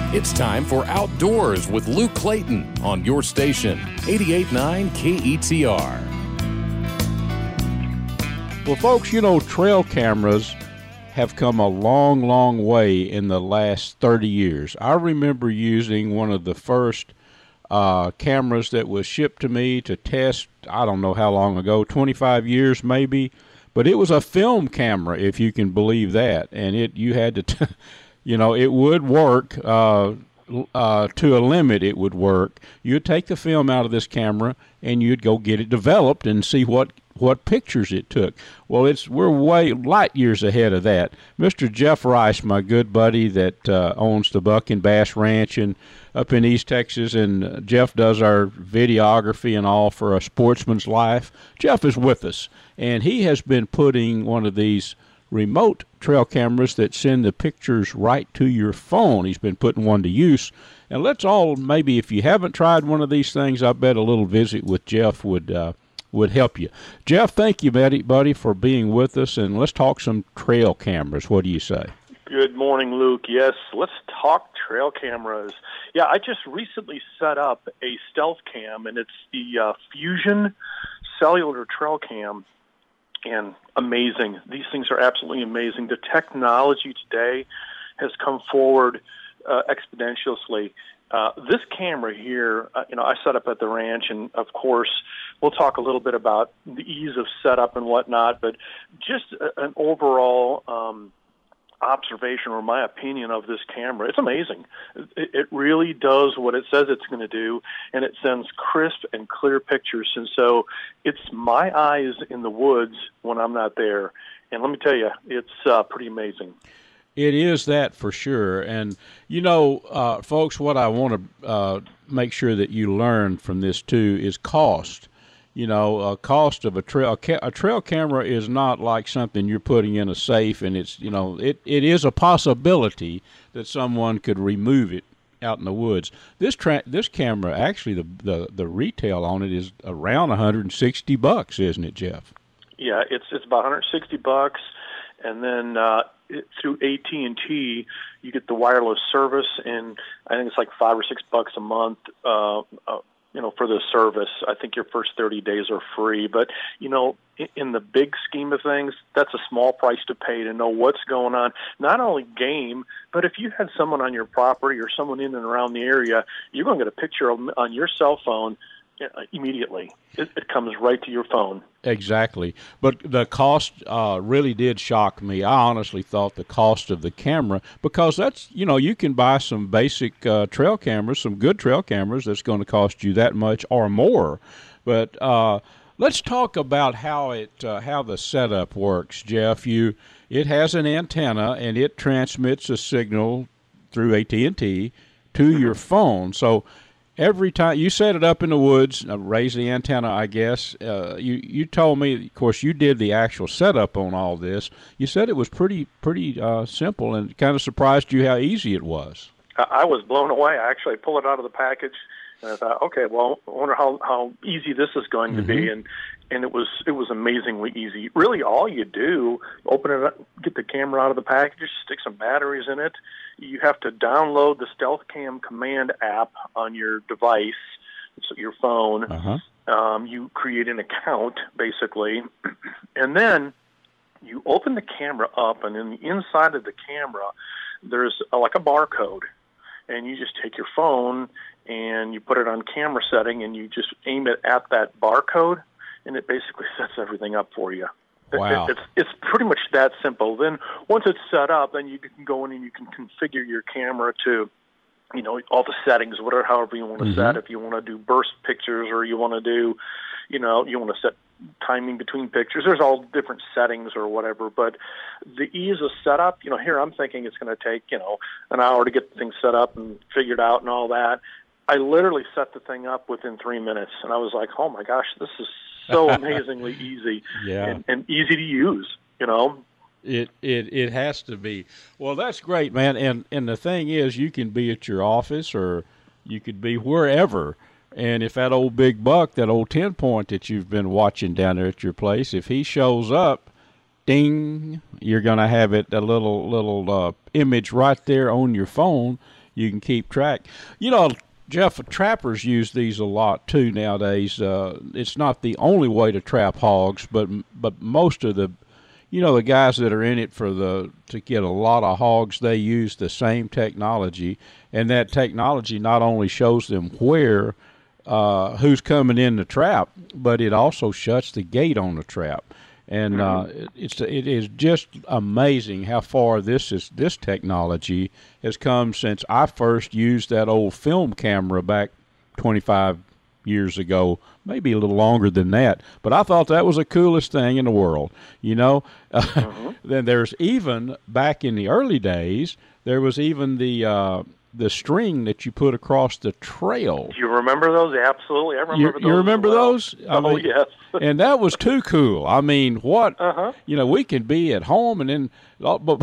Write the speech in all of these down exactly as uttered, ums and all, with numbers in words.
It's time for Outdoors with Luke Clayton on your station, eighty-eight point nine K E T R. Well, folks, you know, trail cameras have come a long, long way in the last thirty years. I remember using one of the first uh, cameras that was shipped to me to test, I don't know how long ago, twenty-five years maybe, but it was a film camera, if you can believe that, and it you had to, t- you know, it would work uh, uh, to a limit. It would work. You'd take the film out of this camera and you'd go get it developed and see what what pictures it took. Well, it's we're way light years ahead of that. Mister Jeff Rice, my good buddy that uh, owns the Buck and Bass Ranch and up in East Texas, and uh, Jeff does our videography and all for A Sportsman's Life. Jeff is with us, and he has been putting one of these remote trail cameras that send the pictures right to your phone. He's been putting one to use. And let's all, maybe if you haven't tried one of these things, I bet a little visit with Jeff would uh, would help you. Jeff, thank you, buddy, buddy, for being with us, and let's talk some trail cameras. What do you say? Good morning, Luke. Yes, let's talk trail cameras. Yeah, I just recently set up a stealth cam, and it's the uh, Fusion Cellular Trail Cam, and amazing. These things are absolutely amazing. The technology today has come forward uh, exponentially. Uh, this camera here, uh, you know, I set up at the ranch, and of course, we'll talk a little bit about the ease of setup and whatnot, but just a, an overall um, observation or my opinion of this camera, it's amazing. It, it really does what it says it's going to do, and it sends crisp and clear pictures. And so it's my eyes in the woods when I'm not there. And let me tell you, it's uh, pretty amazing. It is that for sure. And, you know, uh, folks, what I want to uh, make sure that you learn from this, too, is cost. You know, a cost of a trail a, ca- a trail camera is not like something you're putting in a safe, and it's, you know, it, it is a possibility that someone could remove it out in the woods. This tra- this camera, actually, the, the the retail on it is around one hundred sixty bucks, isn't it, Jeff? Yeah, it's it's about one hundred sixty bucks, and then uh, it, through A T and T, you get the wireless service, and I think it's like five or six bucks a month. Uh, uh, you know, for the service. I think your first thirty days are free. But, you know, in, in the big scheme of things, that's a small price to pay to know what's going on. Not only game, but if you had someone on your property or someone in and around the area, you're going to get a picture of, on your cell phone immediately. It, it comes right to your phone. Exactly. But the cost uh, really did shock me. I honestly thought the cost of the camera, because that's, you know, you can buy some basic uh, trail cameras, some good trail cameras that's going to cost you that much or more. But uh, let's talk about how it uh, how the setup works, Jeff. You it has an antenna, and it transmits a signal through A T and T to your phone. So every time you set it up in the woods, uh, raise the antenna, I guess. Uh, you you told me, of course, you did the actual setup on all this. You said it was pretty pretty uh, simple, and kind of surprised you how easy it was. I was blown away. I actually pulled it out of the package, and I thought, okay, well, I wonder how, how easy this is going to mm-hmm. be, and and it was it was amazingly easy. Really, all you do, open it up, get the camera out of the package, stick some batteries in it. You have to download the Stealth Cam Command app on your device, so your phone. Uh-huh. Um, you create an account, basically, and then you open the camera up, and in the inside of the camera, there's a, like a barcode, and you just take your phone and you put it on camera setting, and you just aim it at that barcode, and it basically sets everything up for you. Wow. It, it's it's pretty much that simple. Then once it's set up, then you can go in and you can configure your camera to, you know, all the settings, whatever, however you want to mm-hmm. set. If you want to do burst pictures, or you want to do, you know, you want to set timing between pictures. There's all different settings or whatever. But the ease of setup, you know, here I'm thinking it's going to take, you know, an hour to get the thing set up and figured out and all that. I literally set the thing up within three minutes, and I was like, oh my gosh, this is so amazingly easy yeah. and, and easy to use, you know. It it it has to be. Well, that's great, man. And and the thing is, you can be at your office, or you could be wherever. And if that old big buck, that old ten point that you've been watching down there at your place, if he shows up, ding, you're gonna have it a little little uh, image right there on your phone. you can keep track. You know, Jeff, trappers use these a lot too nowadays. Uh, it's not the only way to trap hogs, but but most of the, you know, the guys that are in it for the to get a lot of hogs, they use the same technology, and that technology not only shows them where, uh, who's coming in the trap, but it also shuts the gate on the trap. And uh, it's it is just amazing how far this is this technology has come since I first used that old film camera back twenty-five years ago, maybe a little longer than that. But I thought that was the coolest thing in the world, you know. Mm-hmm. Then there's even back in the early days, there was even the uh, the string that you put across the trail. Do you remember those? Absolutely, I remember you, those. You remember well. those? I oh mean, yes. And that was too cool. I mean, what, uh-huh. you know, we can be at home and then, but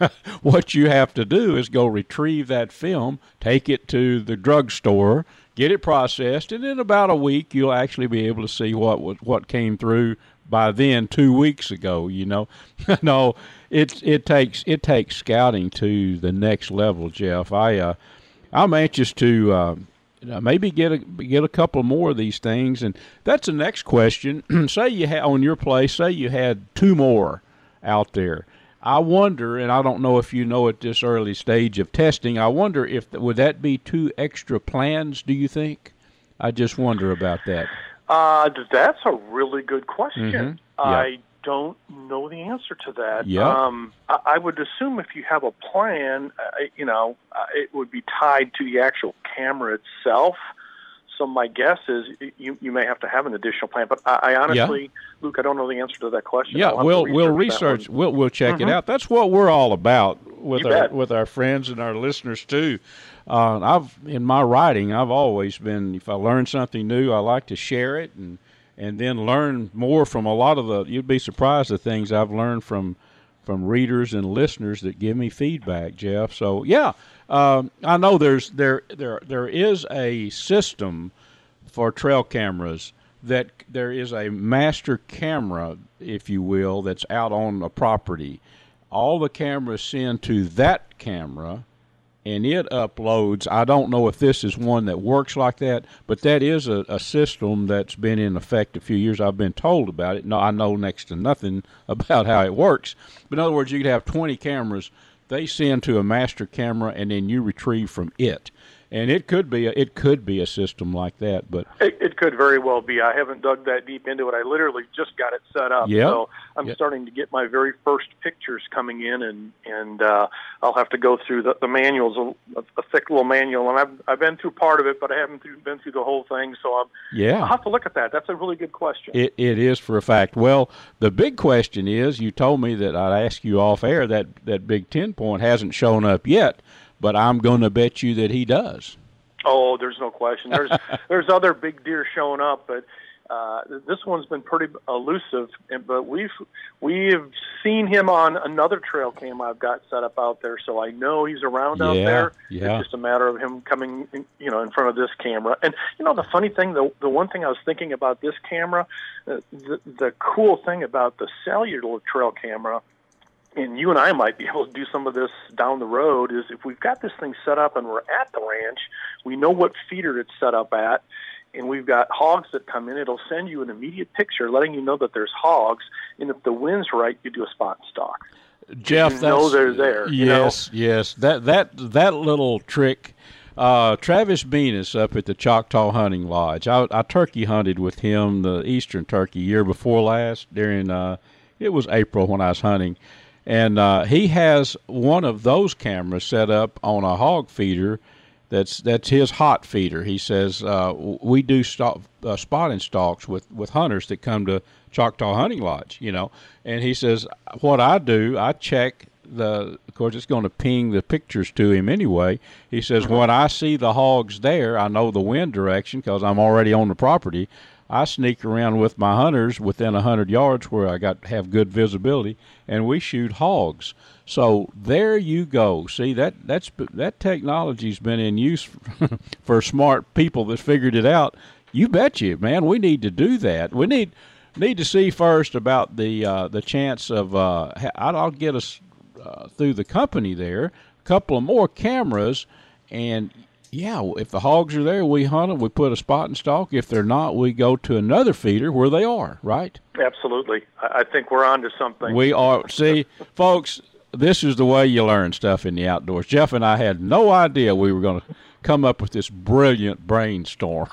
what you have to do is go retrieve that film, take it to the drugstore, get it processed, and in about a week you'll actually be able to see what what came through by then two weeks ago, you know. No, it, it takes it takes scouting to the next level, Jeff. I, uh, I'm anxious to uh, maybe get a get a couple more of these things, and that's the next question. Say you had on your place, say you had two more out there. I wonder, and I don't know if you know at this early stage of testing, I wonder if would that be two extra plans, do you think? I just wonder about that. Uh, that's a really good question. Mm-hmm. Yeah. I don't know the answer to that. Yeah. Um, I, I would assume if you have a plan, uh, you know, uh, it would be tied to the actual camera itself. So my guess is you you may have to have an additional plan. But I, I honestly, yeah. Luke, I don't know the answer to that question. Yeah, we'll research we'll research. We'll we'll check mm-hmm. it out. That's what we're all about with you our bet. with our friends and our listeners too. Uh, I've in my writing, I've always been, if I learn something new, I like to share it and and then learn more from a lot of the. You'd be surprised the things I've learned from from readers and listeners that give me feedback, Jeff. So yeah, um, I know there's there there there is a system for trail cameras that there is a master camera, if you will, that's out on a property. All the cameras send to that camera, and it uploads. I don't know if this is one that works like that, but that is a, a system that's been in effect a few years. I've been told about it. No, I know next to nothing about how it works. But in other words, you could have twenty cameras. They send to a master camera, and then you retrieve from it. And it could be a, it could be a system like that, but it, it could very well be. I haven't dug that deep into it. I literally just got it set up, yep. so I'm yep. starting to get my very first pictures coming in, and and uh, I'll have to go through the, the manuals, a, a thick little manual, and I've I've been through part of it, but I haven't through, been through the whole thing. So I'm yeah. I'll have to look at that. That's a really good question. It it is for a fact. Well, the big question is, you told me that I'd ask you off air that that Big Ten point hasn't shown up yet, but I'm going to bet you that he does. Oh, there's no question. There's there's other big deer showing up, but uh, this one's been pretty elusive. But we've we've seen him on another trail cam I've got set up out there, so I know he's around yeah, out there. Yeah. It's just a matter of him coming, in, you know, in front of this camera. And you know, the funny thing, the the one thing I was thinking about this camera, uh, the the cool thing about the cellular trail camera. And you and I might be able to do some of this down the road, is if we've got this thing set up and we're at the ranch, we know what feeder it's set up at, and we've got hogs that come in, it'll send you an immediate picture letting you know that there's hogs, and if the wind's right, you do a spot and stalk. Jeff, you that's, know they're there. Yes, you know? yes. That, that, that little trick, uh, Travis Venus up at the Choctaw Hunting Lodge, I, I turkey hunted with him, the eastern turkey, year before last, during, uh, it was April when I was hunting. And uh, he has one of those cameras set up on a hog feeder. That's that's his hot feeder. He says uh, we do stop, uh, spotting stalks with, with hunters that come to Choctaw Hunting Lodge, you know. And he says what I do, I check the. Of course, it's going to ping the pictures to him anyway. He says mm-hmm. when I see the hogs there, I know the wind direction because I'm already on the property. I sneak around with my hunters within a hundred yards where I got have good visibility, and we shoot hogs. So there you go. See, that that's that technology's been in use for, for smart people that figured it out. You bet you, man. We need to do that. We need need to see first about the uh, the chance of. Uh, I'll get us uh, through the company there a couple of more cameras. And, yeah, if the hogs are there, we hunt them, we put a spot and stalk. If they're not, we go to another feeder where they are, right? Absolutely. I think we're on to something. We are. See, folks, this is the way you learn stuff in the outdoors. Jeff and I had no idea we were going to come up with this brilliant brainstorm.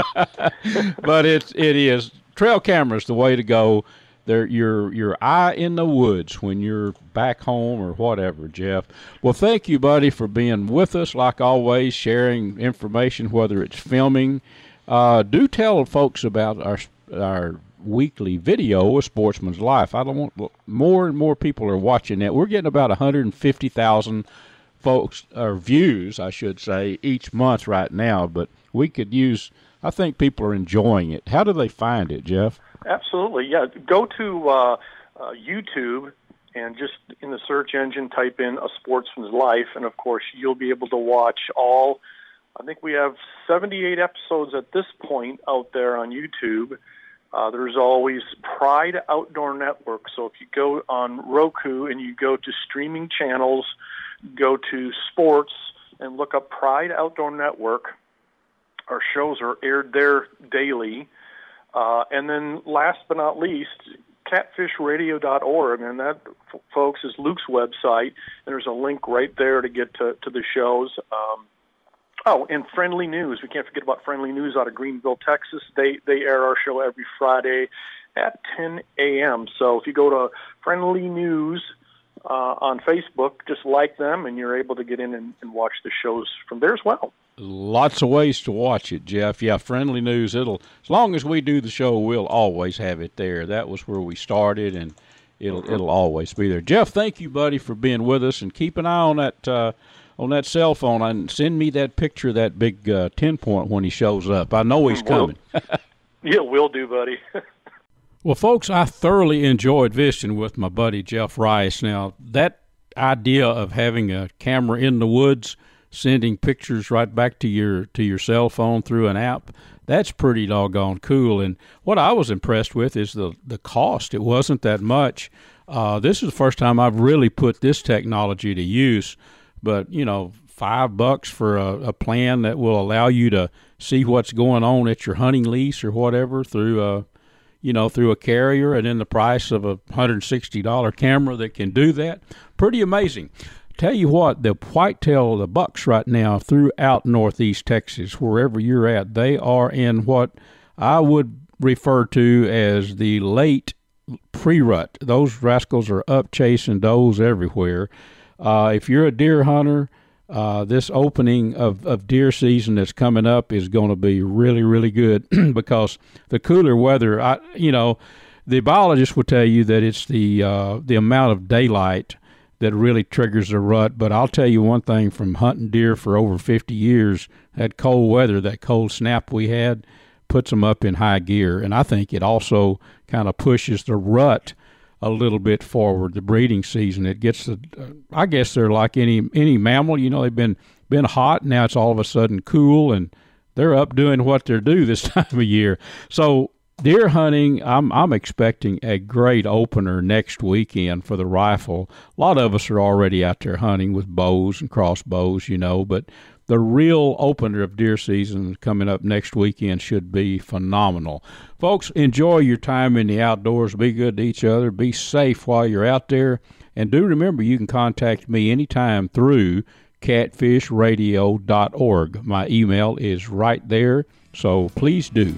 But it's, it is. Trail camera is the way to go. They're your your eye in the woods when you're back home or whatever, Jeff. Well, thank you, buddy, for being with us, like always, sharing information, whether it's filming. Uh, do tell folks about our our weekly video, A Sportsman's Life. I don't want more and more people are watching that. We're getting about one hundred fifty thousand folks, or views, I should say, each month right now, but we could use, I think people are enjoying it. How do they find it, Jeff? Absolutely, yeah. Go to uh, uh, YouTube and just in the search engine type in A Sportsman's Life, and of course you'll be able to watch all, I think we have seventy-eight episodes at this point out there on YouTube. Uh, there's always Pride Outdoor Network, so if you go on Roku and you go to streaming channels, go to sports and look up Pride Outdoor Network, our shows are aired there daily. Uh, and then last but not least, catfish radio dot org, and that, f- folks, is Luke's website. And there's a link right there to get to, to the shows. Um, oh, and Friendly News. We can't forget about Friendly News out of Greenville, Texas. They they air our show every Friday at ten a.m. So if you go to Friendly News uh, on Facebook, just like them, and you're able to get in and, and watch the shows from there as well. Lots of ways to watch it, Jeff. Yeah, Friendly News. It'll, as long as we do the show, we'll always have it there. That was where we started, and it'll it'll always be there. Jeff, thank you, buddy, for being with us, and keep an eye on that uh, on that cell phone, and send me that picture of that big uh, ten point when he shows up. I know he's coming. Yeah, will do, buddy. Well, folks, I thoroughly enjoyed visiting with my buddy Jeff Rice. Now, that idea of having a camera in the woods, sending pictures right back to your to your cell phone through an app, that's pretty doggone cool. And what I was impressed with is the, the cost. It wasn't that much. Uh, this is the first time I've really put this technology to use. But, you know, five bucks for a, a plan that will allow you to see what's going on at your hunting lease or whatever through a, you know, through a carrier, and then the price of a one hundred sixty dollars camera that can do that. Pretty amazing. Tell you what, the whitetail, the bucks right now throughout northeast Texas, wherever you're at, they are in what I would refer to as the late pre-rut. Those rascals are up chasing does everywhere. Uh, if you're a deer hunter, uh, this opening of, of deer season that's coming up is going to be really, really good because the cooler weather, I, you know, the biologist will tell you that it's the uh, the amount of daylight that really triggers a rut. But I'll tell you one thing, from hunting deer for over fifty years, that cold weather, that cold snap we had, puts them up in high gear. And I think it also kind of pushes the rut a little bit forward, the breeding season. It gets the, uh, I guess they're like any any mammal. You know, they've been, been hot, now it's all of a sudden cool, and they're up doing what they're due this time of year. So deer hunting, I'm I'm expecting a great opener next weekend for the rifle. A lot of us are already out there hunting with bows and crossbows, you know, but the real opener of deer season coming up next weekend should be phenomenal. Folks, enjoy your time in the outdoors. Be good to each other. Be safe while you're out there. And do remember, you can contact me anytime through catfish radio dot org. My email is right there, so please do.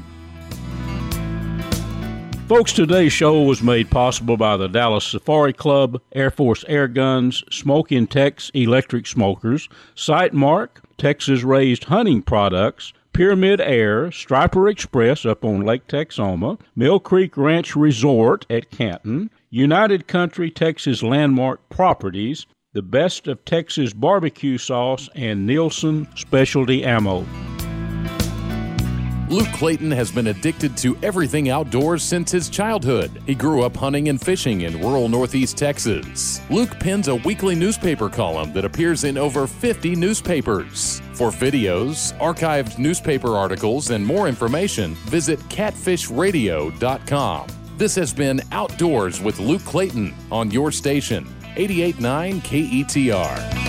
Folks, today's show was made possible by the Dallas Safari Club, Air Force Air Guns, Smokin' Tex Electric Smokers, Sightmark, Texas-raised hunting products, Pyramid Air, Striper Express up on Lake Texoma, Mill Creek Ranch Resort at Canton, United Country Texas Landmark Properties, the Best of Texas Barbecue Sauce, and Nielsen Specialty Ammo. Luke Clayton has been addicted to everything outdoors since his childhood. He grew up hunting and fishing in rural northeast Texas. Luke pens a weekly newspaper column that appears in over fifty newspapers. For videos, archived newspaper articles, and more information, visit catfish radio dot com. This has been Outdoors with Luke Clayton on your station, eighty-eight point nine K E T R.